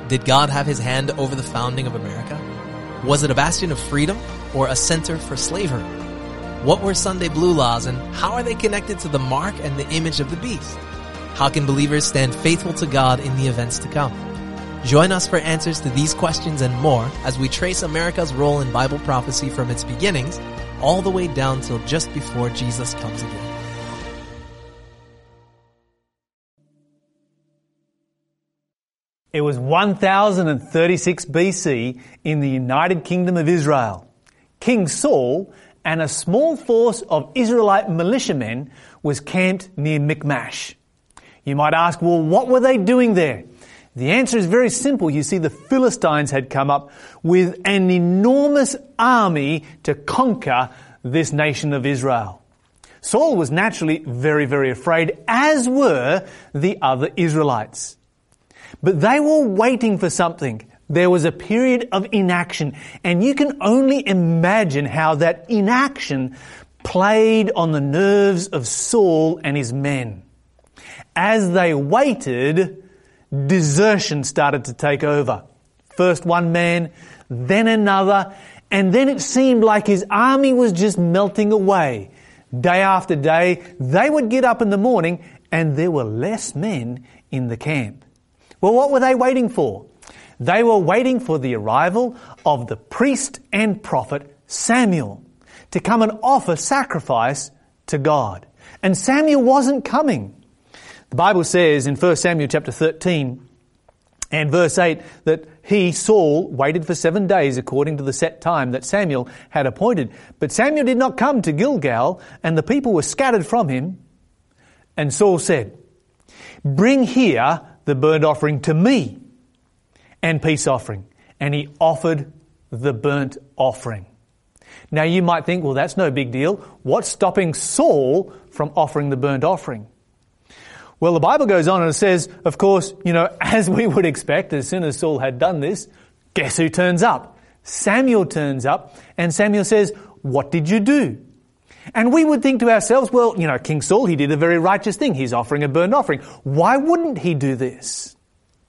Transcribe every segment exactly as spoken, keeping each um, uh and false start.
Did God have his hand over the founding of America? Was it a bastion of freedom or a center for slavery? What were Sunday blue laws and how are they connected to the mark and the image of the beast? How can believers stand faithful to God in the events to come? Join us for answers to these questions and more as we trace America's role in Bible prophecy from its beginnings all the way down till just before Jesus comes again. It was one thousand thirty-six B C in the United Kingdom of Israel. King Saul and a small force of Israelite militiamen was camped near Michmash. You might ask, well, what were they doing there? The answer is very simple. You see, the Philistines had come up with an enormous army to conquer this nation of Israel. Saul was naturally very, very afraid, as were the other Israelites. But they were waiting for something. There was a period of inaction, and you can only imagine how that inaction played on the nerves of Saul and his men. As they waited, desertion started to take over. First one man, then another, and then it seemed like his army was just melting away. Day after day, they would get up in the morning and there were less men in the camp. Well, what were they waiting for? They were waiting for the arrival of the priest and prophet Samuel to come and offer sacrifice to God. And Samuel wasn't coming. The Bible says in First Samuel chapter thirteen and verse eight that he, Saul, waited for seven days according to the set time that Samuel had appointed. But Samuel did not come to Gilgal, and the people were scattered from him. And Saul said, "Bring here the burnt offering to me and peace offering." And he offered the burnt offering. Now you might think, well, that's no big deal. What's stopping Saul from offering the burnt offering? Well, the Bible goes on and it says, of course, you know, as we would expect, as soon as Saul had done this, guess who turns up? Samuel turns up, and Samuel says, "What did you do?" And we would think to ourselves, well, you know, King Saul, he did a very righteous thing. He's offering a burnt offering. Why wouldn't he do this?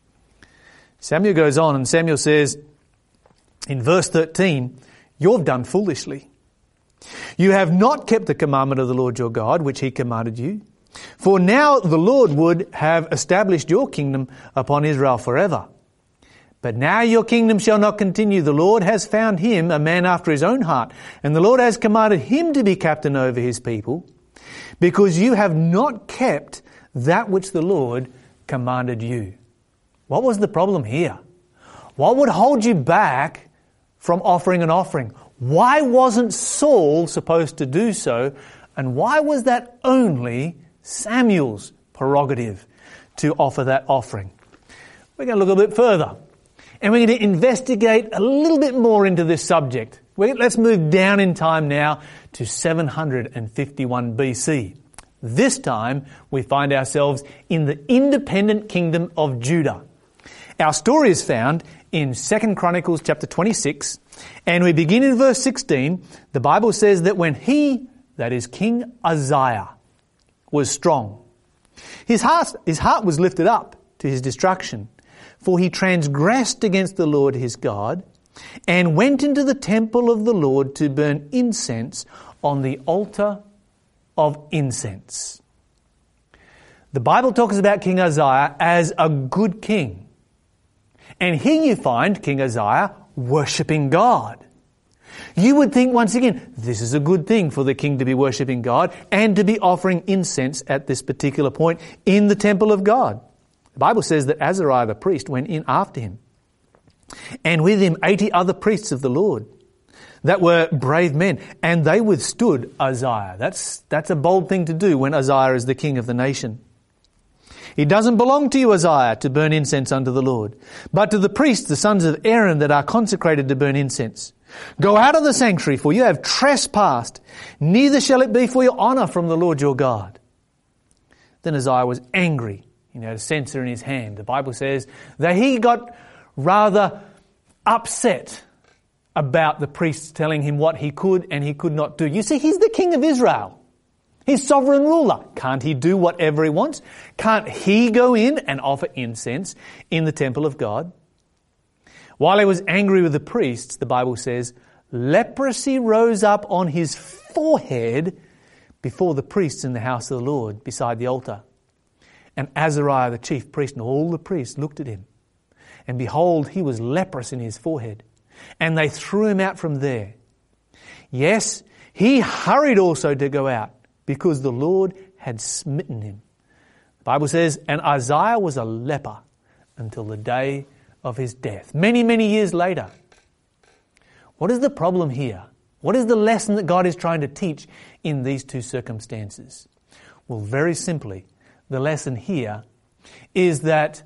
Samuel goes on and Samuel says in verse thirteen, "You've done foolishly. You have not kept the commandment of the Lord your God, which he commanded you. For now the Lord would have established your kingdom upon Israel forever. But now your kingdom shall not continue. The Lord has found him a man after his own heart, and the Lord has commanded him to be captain over his people, because you have not kept that which the Lord commanded you." What was the problem here? What would hold you back from offering an offering? Why wasn't Saul supposed to do so? And why was that only Samuel's prerogative to offer that offering? We're going to look a bit further. And we're going to investigate a little bit more into this subject. Let's move down in time now to seven hundred fifty-one B C. This time we find ourselves in the independent kingdom of Judah. Our story is found in Second Chronicles chapter twenty-six, and we begin in verse sixteen. The Bible says that when he, that is King Uzziah, was strong, his heart, his heart was lifted up to his destruction. For he transgressed against the Lord his God and went into the temple of the Lord to burn incense on the altar of incense. The Bible talks about King Uzziah as a good king. And here you find King Uzziah worshipping God. You would think once again, this is a good thing for the king to be worshipping God and to be offering incense at this particular point in the temple of God. The Bible says that Azariah the priest went in after him, and with him eighty other priests of the Lord that were brave men, and they withstood Uzziah. That's, that's a bold thing to do when Uzziah is the king of the nation. "It doesn't belong to you, Uzziah, to burn incense unto the Lord, but to the priests, the sons of Aaron, that are consecrated to burn incense. Go out of the sanctuary, for you have trespassed, neither shall it be for your honour from the Lord your God." Then Uzziah was angry. He had a censer in his hand. The Bible says that he got rather upset about the priests telling him what he could and he could not do. You see, he's the king of Israel. He's sovereign ruler. Can't he do whatever he wants? Can't he go in and offer incense in the temple of God? While he was angry with the priests, the Bible says, leprosy rose up on his forehead before the priests in the house of the Lord beside the altar. And Azariah the chief priest and all the priests looked at him. And behold, he was leprous in his forehead. And they threw him out from there. Yes, he hurried also to go out because the Lord had smitten him. The Bible says, and Isaiah was a leper until the day of his death. Many, many years later. What is the problem here? What is the lesson that God is trying to teach in these two circumstances? Well, very simply, the lesson here is that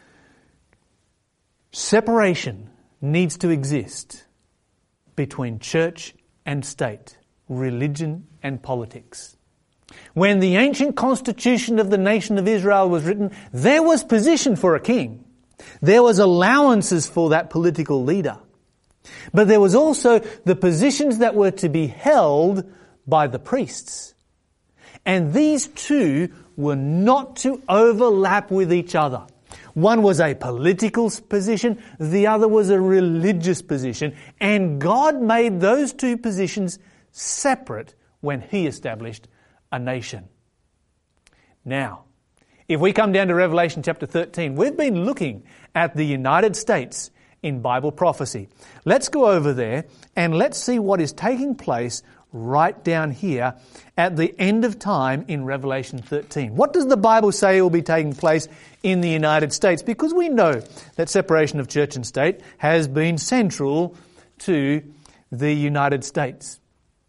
separation needs to exist between church and state, religion and politics. When the ancient constitution of the nation of Israel was written, there was position for a king. There was allowances for that political leader. But there was also the positions that were to be held by the priests. And these two were not to overlap with each other. One was a political position, the other was a religious position. And God made those two positions separate when He established a nation. Now, if we come down to Revelation chapter thirteen, we've been looking at the United States in Bible prophecy. Let's go over there and let's see what is taking place right down here at the end of time in Revelation thirteen. What does the Bible say will be taking place in the United States? Because we know that separation of church and state has been central to the United States.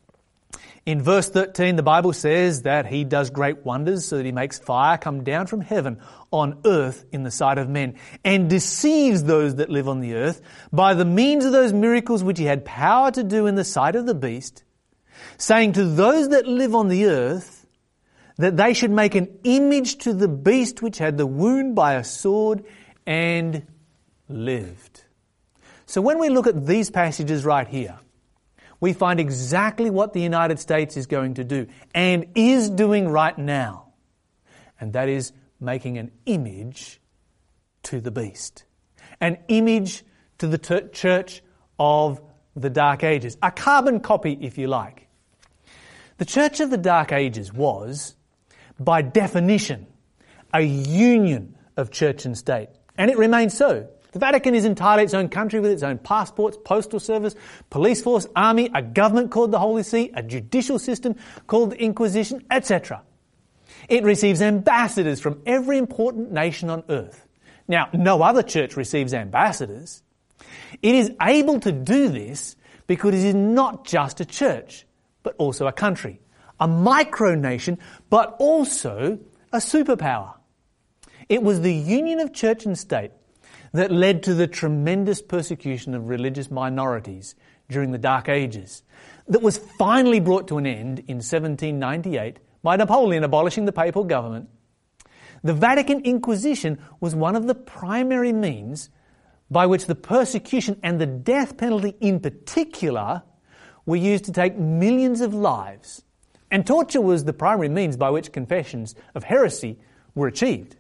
In verse thirteen, the Bible says that He does great wonders so that He makes fire come down from heaven on earth in the sight of men and deceives those that live on the earth by the means of those miracles which He had power to do in the sight of the beast, saying to those that live on the earth that they should make an image to the beast which had the wound by a sword and lived. So when we look at these passages right here, we find exactly what the United States is going to do and is doing right now. And that is making an image to the beast. An image to the ter- church of the Dark Ages. A carbon copy, if you like. The church of the Dark Ages was, by definition, a union of church and state. And it remains so. The Vatican is entirely its own country with its own passports, postal service, police force, army, a government called the Holy See, a judicial system called the Inquisition, et cetera. It receives ambassadors from every important nation on earth. Now, no other church receives ambassadors. It is able to do this because it is not just a church, but also a country, a micronation, but also a superpower. It was the union of church and state that led to the tremendous persecution of religious minorities during the Dark Ages, that was finally brought to an end in seventeen ninety-eight by Napoleon abolishing the papal government. The Vatican Inquisition was one of the primary means by which the persecution and the death penalty in particular were used to take millions of lives. And torture was the primary means by which confessions of heresy were achieved.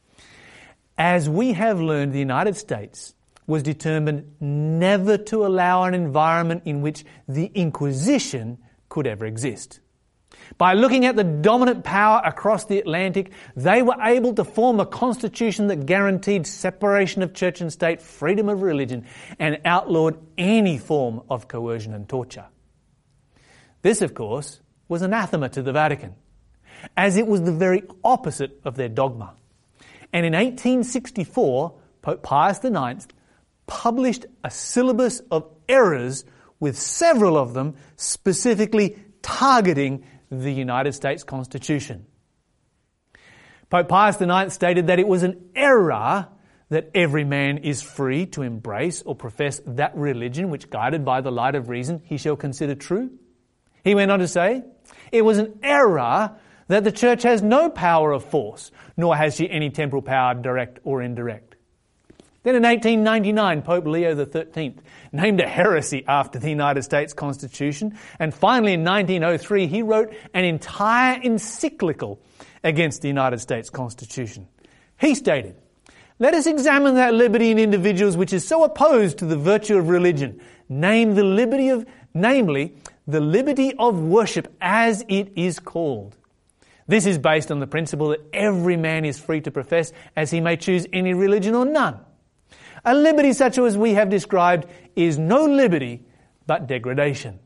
As we have learned, the United States was determined never to allow an environment in which the Inquisition could ever exist. By looking at the dominant power across the Atlantic, they were able to form a constitution that guaranteed separation of church and state, freedom of religion, and outlawed any form of coercion and torture. This, of course, was anathema to the Vatican, as it was the very opposite of their dogma. And in eighteen sixty-four, Pope Pius the ninth published a syllabus of errors, with several of them specifically targeting the United States Constitution. Pope Pius the ninth stated that it was an error that every man is free to embrace or profess that religion which, guided by the light of reason, he shall consider true. He went on to say, it was an error that the church has no power of force, nor has she any temporal power, direct or indirect. Then in eighteen ninety-nine, Pope Leo the thirteenth named a heresy after the United States Constitution, and finally in nineteen oh three he wrote an entire encyclical against the United States Constitution. He stated, Let us examine that liberty in individuals which is so opposed to the virtue of religion, name the liberty of, namely, the liberty of worship as it is called. This is based on the principle that every man is free to profess as he may choose any religion or none. A liberty such as we have described is no liberty but degradation.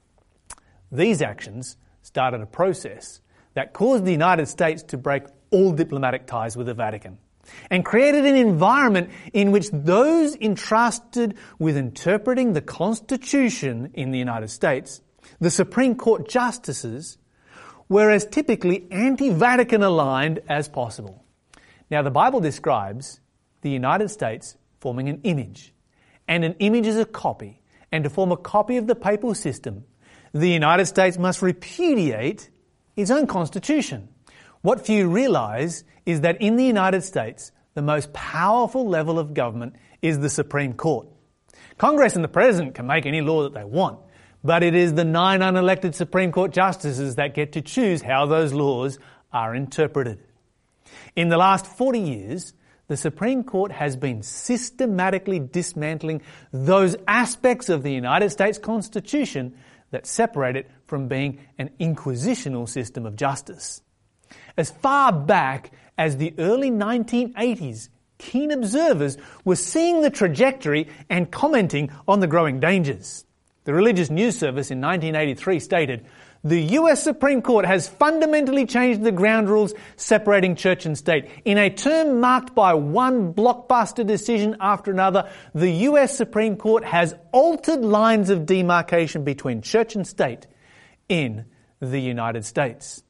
These actions started a process that caused the United States to break all diplomatic ties with the Vatican and created an environment in which those entrusted with interpreting the Constitution in the United States, the Supreme Court justices, were as typically anti-Vatican aligned as possible. Now, the Bible describes the United States forming an image, and an image is a copy, and to form a copy of the papal system, the United States must repudiate its own constitution. What few realize is that in the United States, the most powerful level of government is the Supreme Court. Congress and the President can make any law that they want, but it is the nine unelected Supreme Court justices that get to choose how those laws are interpreted. In the last forty years, the Supreme Court has been systematically dismantling those aspects of the United States Constitution that separate it from being an inquisitional system of justice. As far back as the early nineteen eighties, keen observers were seeing the trajectory and commenting on the growing dangers. The Religious News Service in nineteen eighty-three stated, "The U S Supreme Court has fundamentally changed the ground rules separating church and state. In a term marked by one blockbuster decision after another, the U S Supreme Court has altered lines of demarcation between church and state in the United States."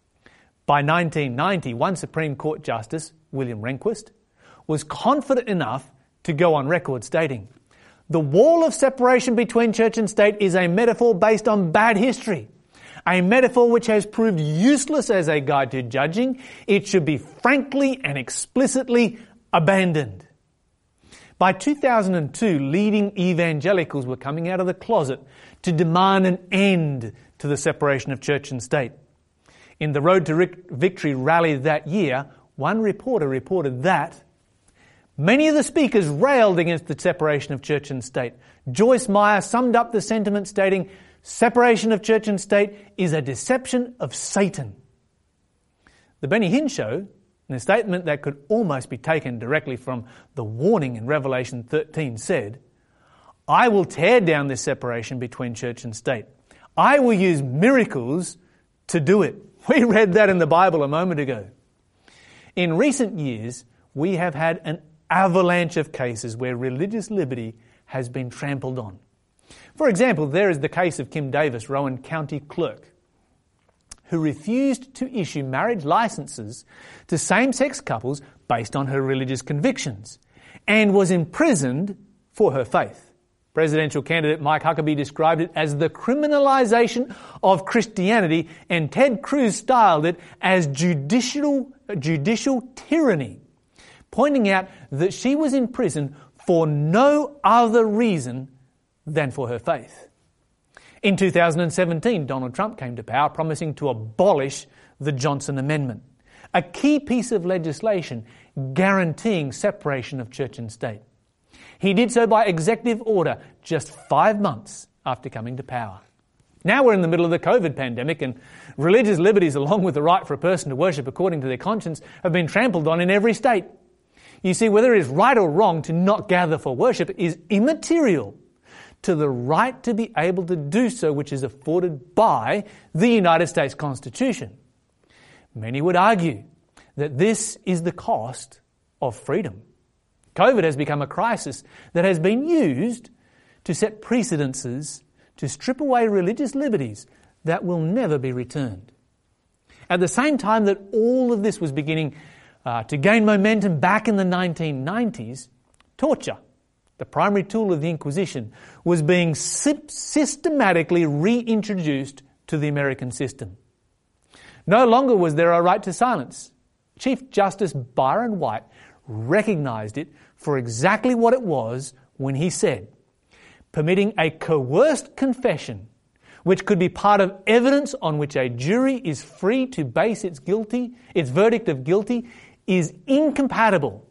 By nineteen ninety, one Supreme Court Justice, William Rehnquist, was confident enough to go on record stating, "The wall of separation between church and state is a metaphor based on bad history. A metaphor which has proved useless as a guide to judging. It should be frankly and explicitly abandoned." By two thousand two, leading evangelicals were coming out of the closet to demand an end to the separation of church and state. In the Road to Victory rally that year, one reporter reported that many of the speakers railed against the separation of church and state. Joyce Meyer summed up the sentiment stating, "Separation of church and state is a deception of Satan." The Benny Hinn Show, in a statement that could almost be taken directly from the warning in Revelation thirteen, said, "I will tear down this separation between church and state. I will use miracles to do it." We read that in the Bible a moment ago. In recent years, we have had an avalanche of cases where religious liberty has been trampled on. For example, there is the case of Kim Davis, Rowan County Clerk, who refused to issue marriage licenses to same-sex couples based on her religious convictions and was imprisoned for her faith. Presidential candidate Mike Huckabee described it as the criminalization of Christianity, and Ted Cruz styled it as judicial, judicial tyranny, pointing out that she was in prison for no other reason than for her faith. In two thousand seventeen, Donald Trump came to power promising to abolish the Johnson Amendment, a key piece of legislation guaranteeing separation of church and state. He did so by executive order just five months after coming to power. Now we're in the middle of the COVID pandemic, and religious liberties, along with the right for a person to worship according to their conscience, have been trampled on in every state. You see, whether it is right or wrong to not gather for worship is immaterial to the right to be able to do so, which is afforded by the United States Constitution. Many would argue that this is the cost of freedom. COVID has become a crisis that has been used to set precedences to strip away religious liberties that will never be returned. At the same time that all of this was beginning uh, to gain momentum back in the nineteen nineties, torture, the primary tool of the Inquisition, was being systematically reintroduced to the American system. No longer was there a right to silence. Chief Justice Byron White recognized it for exactly what it was when he said, "Permitting a coerced confession, which could be part of evidence on which a jury is free to base its guilty, its verdict of guilty, is incompatible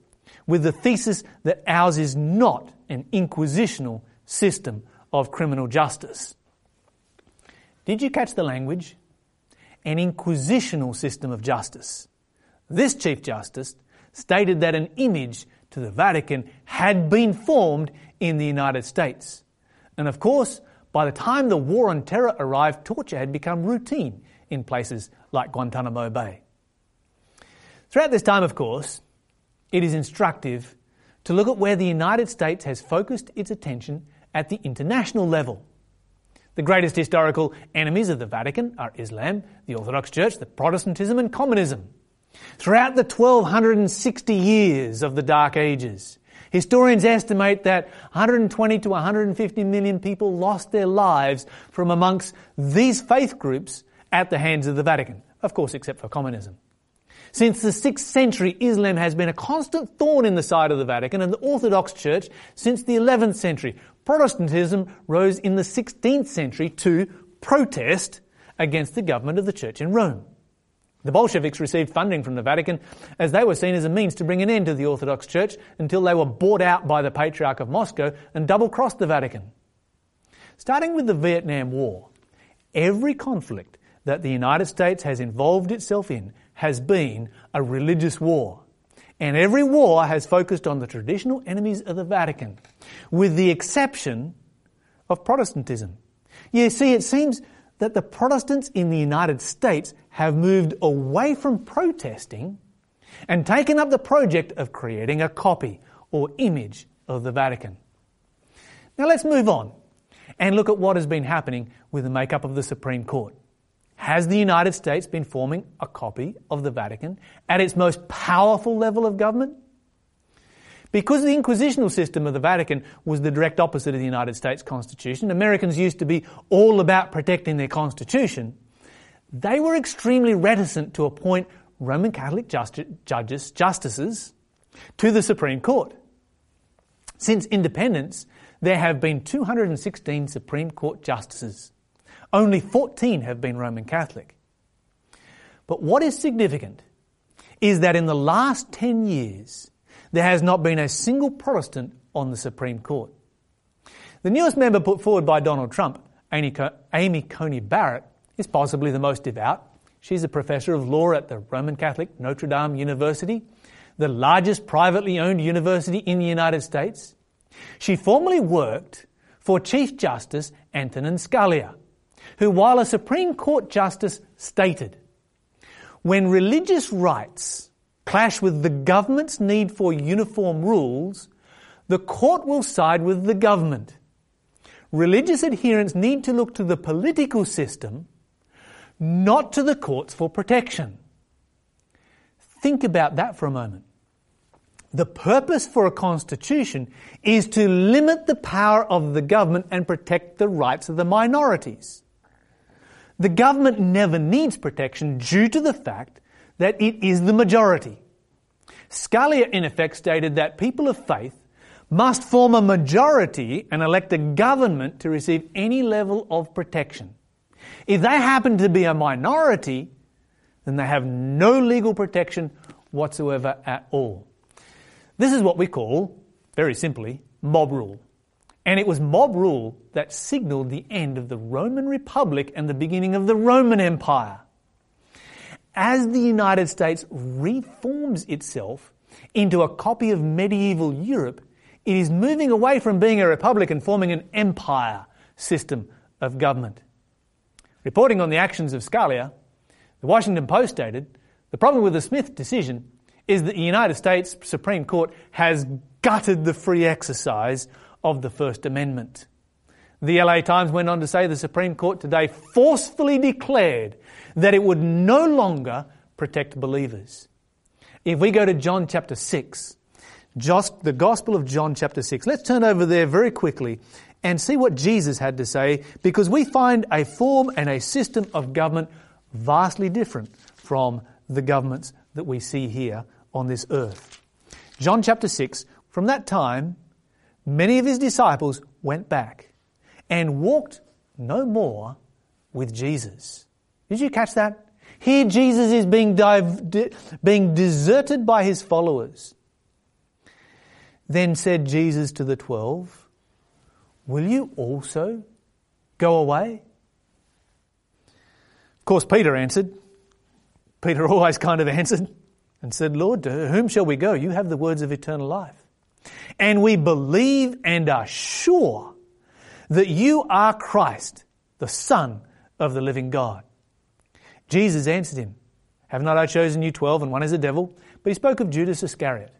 with the thesis that ours is not an inquisitional system of criminal justice. Did you catch the language? An inquisitional system of justice. This Chief Justice stated that an image to the Vatican had been formed in the United States. And of course, by the time the War on Terror arrived, torture had become routine in places like Guantanamo Bay. Throughout this time, of course, it is instructive to look at where the United States has focused its attention at the international level. The greatest historical enemies of the Vatican are Islam, the Orthodox Church, the Protestantism and communism. Throughout the twelve sixty years of the Dark Ages, historians estimate that one hundred twenty to one hundred fifty million people lost their lives from amongst these faith groups at the hands of the Vatican, of course except for communism. Since the sixth century, Islam has been a constant thorn in the side of the Vatican and the Orthodox Church since the eleventh century. Protestantism rose in the sixteenth century to protest against the government of the Church in Rome. The Bolsheviks received funding from the Vatican as they were seen as a means to bring an end to the Orthodox Church until they were bought out by the Patriarch of Moscow and double-crossed the Vatican. Starting with the Vietnam War, every conflict that the United States has involved itself in has been a religious war. And every war has focused on the traditional enemies of the Vatican, with the exception of Protestantism. You see, it seems that the Protestants in the United States have moved away from protesting and taken up the project of creating a copy or image of the Vatican. Now let's move on and look at what has been happening with the makeup of the Supreme Court. Has the United States been forming a copy of the Vatican at its most powerful level of government? Because the inquisitional system of the Vatican was the direct opposite of the United States Constitution, Americans used to be all about protecting their Constitution, they were extremely reticent to appoint Roman Catholic justi- judges, justices to the Supreme Court. Since independence, there have been two hundred sixteen Supreme Court justices. Only fourteen have been Roman Catholic. But what is significant is that in the last ten years, there has not been a single Protestant on the Supreme Court. The newest member put forward by Donald Trump, Amy Coney Barrett, is possibly the most devout. She's a professor of law at the Roman Catholic Notre Dame University, the largest privately owned university in the United States. She formerly worked for Chief Justice Antonin Scalia, who, while a Supreme Court justice, stated, "When religious rights clash with the government's need for uniform rules, the court will side with the government. Religious adherents need to look to the political system, not to the courts for protection." Think about that for a moment. The purpose for a constitution is to limit the power of the government and protect the rights of the minorities. The government never needs protection due to the fact that it is the majority. Scalia, in effect, stated that people of faith must form a majority and elect a government to receive any level of protection. If they happen to be a minority, then they have no legal protection whatsoever at all. This is what we call, very simply, mob rule. And it was mob rule that signalled the end of the Roman Republic and the beginning of the Roman Empire. As the United States reforms itself into a copy of medieval Europe, it is moving away from being a republic and forming an empire system of government. Reporting on the actions of Scalia, the Washington Post stated, "The problem with the Smith decision is that the United States Supreme Court has gutted the free exercise of the First Amendment." The L A Times went on to say the Supreme Court today forcefully declared that it would no longer protect believers. If we go to John chapter six, just the Gospel of John chapter six, let's turn over there very quickly and see what Jesus had to say, because we find a form and a system of government vastly different from the governments that we see here on this earth. John chapter six, from that time, many of his disciples went back and walked no more with Jesus. Did you catch that? Here Jesus is being, div- de- being deserted by his followers. Then said Jesus to the twelve, will you also go away? Of course, Peter answered. Peter always kind of answered and said, Lord, to whom shall we go? You have the words of eternal life. And we believe and are sure that you are Christ, the Son of the living God. Jesus answered him, have not I chosen you twelve, and one is a devil? But he spoke of Judas Iscariot.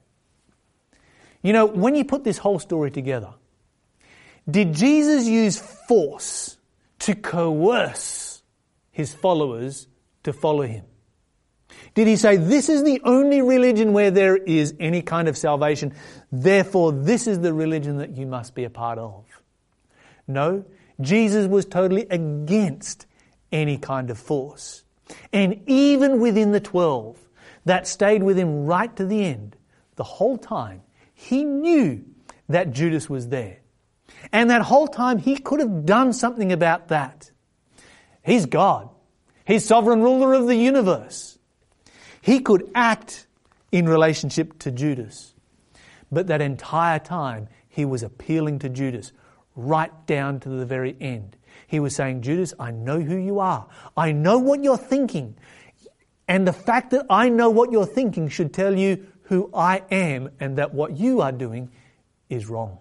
You know, when you put this whole story together, did Jesus use force to coerce his followers to follow him? Did he say, this is the only religion where there is any kind of salvation, therefore this is the religion that you must be a part of? No, Jesus was totally against any kind of force. And even within the twelve that stayed with him right to the end, the whole time, he knew that Judas was there. And that whole time he could have done something about that. He's God. He's sovereign ruler of the universe. He could act in relationship to Judas. But that entire time he was appealing to Judas right down to the very end. He was saying, Judas, I know who you are. I know what you're thinking. And the fact that I know what you're thinking should tell you who I am and that what you are doing is wrong.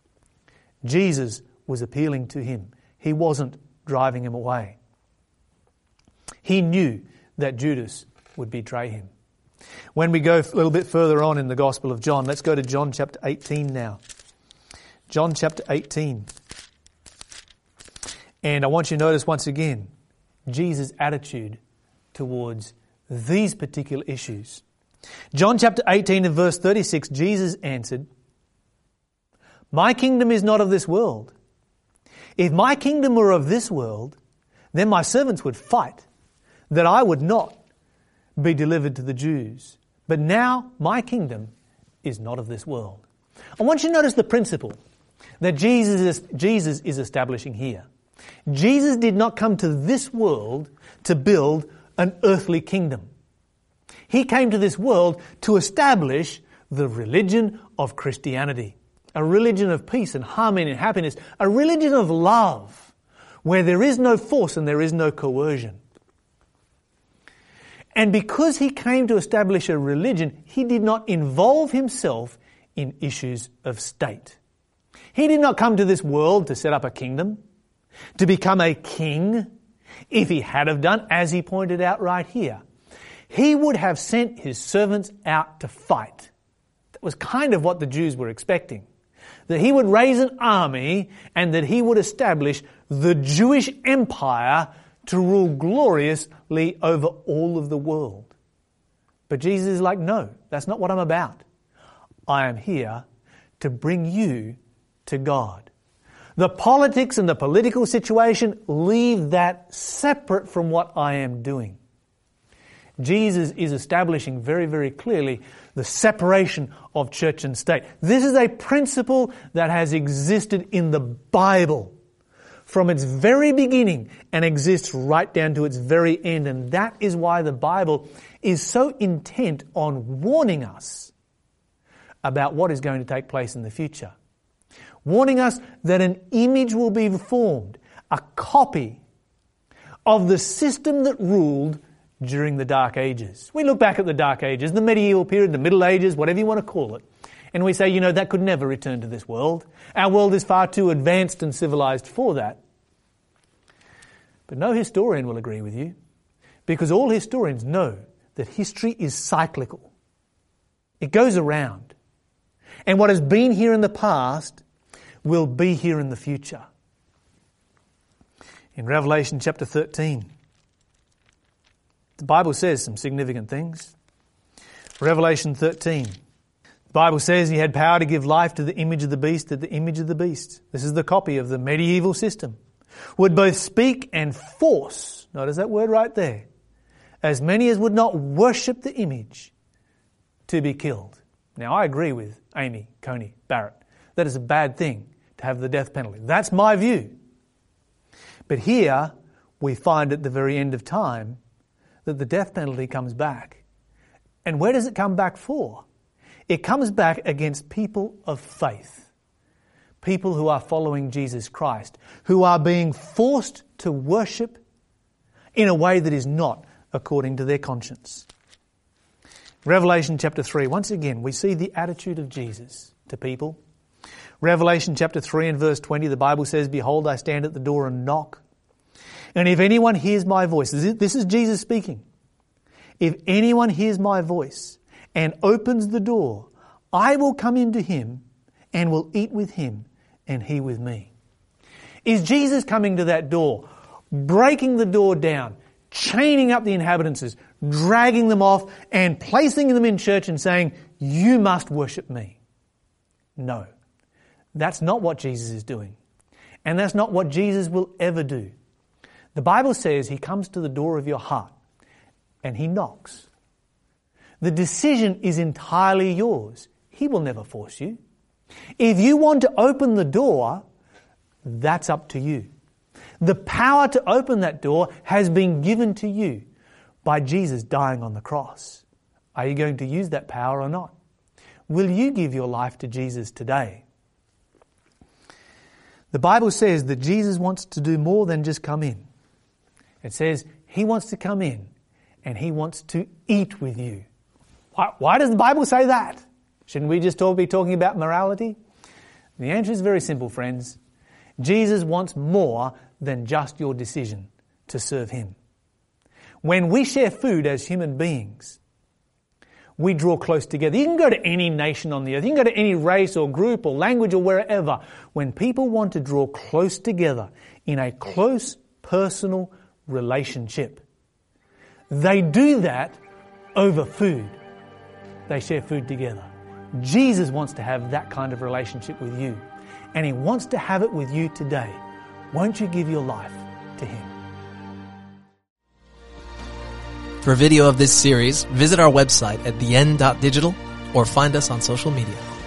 Jesus was appealing to him. He wasn't driving him away. He knew that Judas would betray him. When we go a little bit further on in the Gospel of John, let's go to John chapter eighteen now. John chapter eighteen. And I want you to notice once again Jesus' attitude towards these particular issues. John chapter eighteen and verse thirty-six, Jesus answered, my kingdom is not of this world. If my kingdom were of this world, then my servants would fight, that I would not be delivered to the Jews. But now my kingdom is not of this world. I want you to notice the principle that Jesus is, Jesus is establishing here. Jesus did not come to this world to build an earthly kingdom. He came to this world to establish the religion of Christianity, a religion of peace and harmony and happiness, a religion of love, where there is no force and there is no coercion. And because he came to establish a religion, he did not involve himself in issues of state. He did not come to this world to set up a kingdom, to become a king. If he had have done, as he pointed out right here, he would have sent his servants out to fight. That was kind of what the Jews were expecting. That he would raise an army and that he would establish the Jewish empire to rule gloriously over all of the world. But Jesus is like, no, that's not what I'm about. I am here to bring you to God. The politics and the political situation, leave that separate from what I am doing. Jesus is establishing very, very clearly the separation of church and state. This is a principle that has existed in the Bible from its very beginning and exists right down to its very end. And that is why the Bible is so intent on warning us about what is going to take place in the future. Warning us that an image will be formed, a copy of the system that ruled during the Dark Ages. We look back at the Dark Ages, the medieval period, the Middle Ages, whatever you want to call it, and we say, you know, that could never return to this world. Our world is far too advanced and civilized for that. But no historian will agree with you, because all historians know that history is cyclical. It goes around. And what has been here in the past will be here in the future. In Revelation chapter thirteen, the Bible says some significant things. Revelation thirteen. The Bible says he had power to give life to the image of the beast, that the image of the beast, this is the copy of the medieval system, would both speak and force, notice that word right there, as many as would not worship the image to be killed. Now I agree with Amy Coney Barrett. That is a bad thing to have the death penalty. That's my view. But here we find at the very end of time that the death penalty comes back. And where does it come back for? it comes back against people of faith, people who are following Jesus Christ, who are being forced to worship in a way that is not according to their conscience. Revelation chapter three, once again, we see the attitude of Jesus to people. Revelation chapter three and verse twenty, the Bible says, "Behold, I stand at the door and knock. And if anyone hears my voice," this is Jesus speaking, "if anyone hears my voice and opens the door, I will come into him and will eat with him and he with me." Is Jesus coming to that door, breaking the door down, chaining up the inhabitants, dragging them off and placing them in church and saying, "You must worship me"? No. That's not what Jesus is doing. And that's not what Jesus will ever do. The Bible says he comes to the door of your heart and he knocks. The decision is entirely yours. He will never force you. If you want to open the door, that's up to you. The power to open that door has been given to you by Jesus dying on the cross. Are you going to use that power or not? Will you give your life to Jesus today? The Bible says that Jesus wants to do more than just come in. It says he wants to come in and he wants to eat with you. Why, why does the Bible say that? Shouldn't we just all be talking about morality? The answer is very simple, friends. Jesus wants more than just your decision to serve him. When we share food as human beings, we draw close together. You can go to any nation on the earth. You can go to any race or group or language or wherever. When people want to draw close together in a close personal relationship, they do that over food. They share food together. Jesus wants to have that kind of relationship with you. And he wants to have it with you today. Won't you give your life to him? For a video of this series, visit our website at the end dot digital or find us on social media.